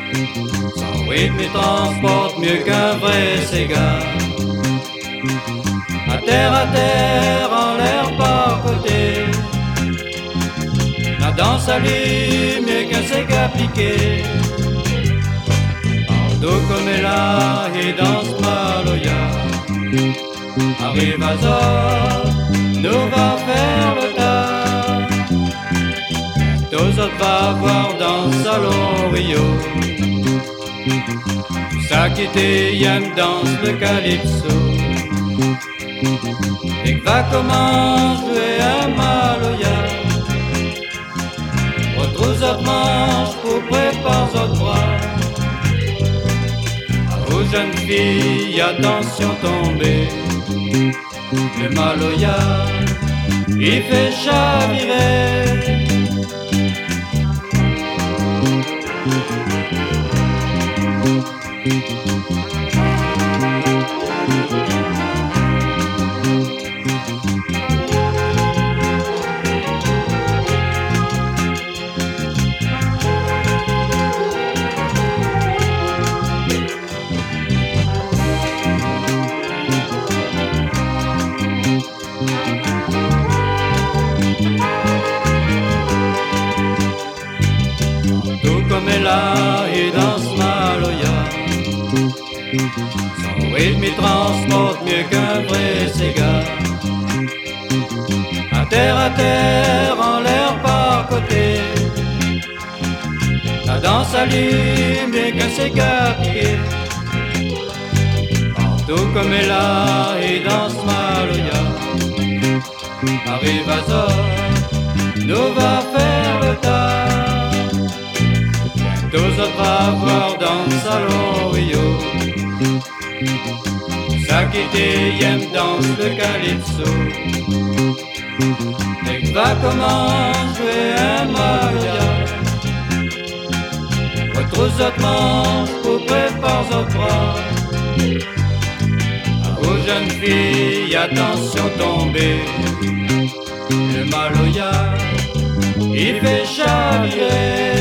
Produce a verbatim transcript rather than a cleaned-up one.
Son rythme il transporte mieux qu'un vrai cigare. À terre, à terre, en l'air par côté. La danse allume mieux qu'un cigare piqué. Pardo comme elle a et danse Maloya. Arrive à Zor, nous va faire le tas. Tous autres va voir dans le salon Rio. Ça qui était Yam danse le calypso. Et que va comment jouer à Maloya. Retrouve autres manches pour préparer autres bras. À vous jeunes filles, attention tombez. Le Maloya, il fait chavirer. Tout comme elle a et danse Maloya. Son rythme il transporte mieux qu'un vrai cigare. À terre, à terre, en l'air par côté. La danse allume mieux qu'un cigare piqué. Partout comme elle a et danse Maloya. Arrive à Zor, nous va faire le tas. Tous autres va voir dans le salon Rio. Ça qui était Yem danse le calypso. Et que va comment jouer un Maloya. Retrouve autres manches pour préparer autres bras. Aux jeunes filles, attention tombez. Le Maloya, il fait chavirer.